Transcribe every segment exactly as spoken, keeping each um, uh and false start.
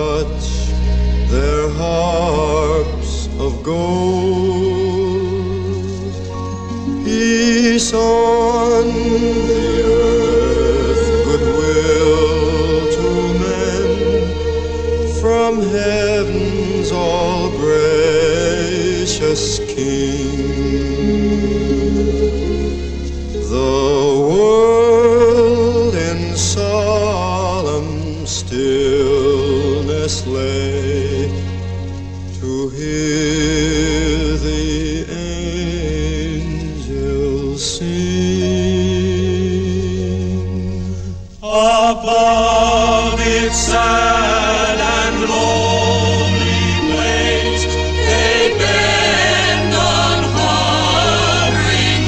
touch their harps of gold. Peace on the earth, goodwill to men, from heaven's all gracious King. The world in solemn stillness lay to hear the angels sing. Above its sad and lonely place, they bend on hovering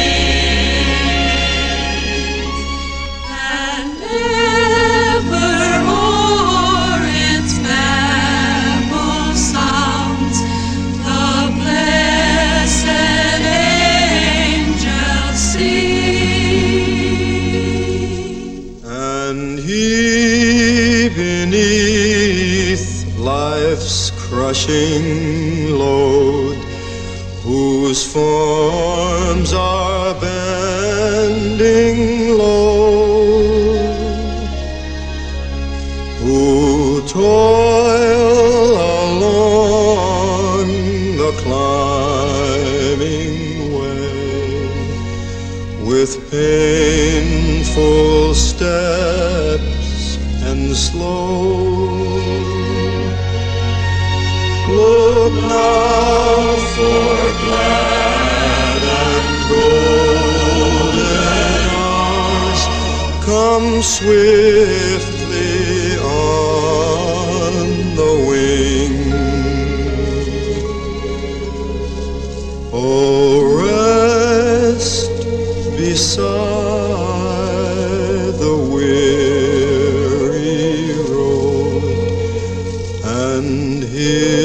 wings, and ever o'er its babel sounds the blessed angels sing. And he beneath life's crushing load, whose forms are bending low, who toil along the climbing way with painful steps and slow. Look now for glad and golden hours come swiftly on the wing. Oh, rest beside the weary road and hear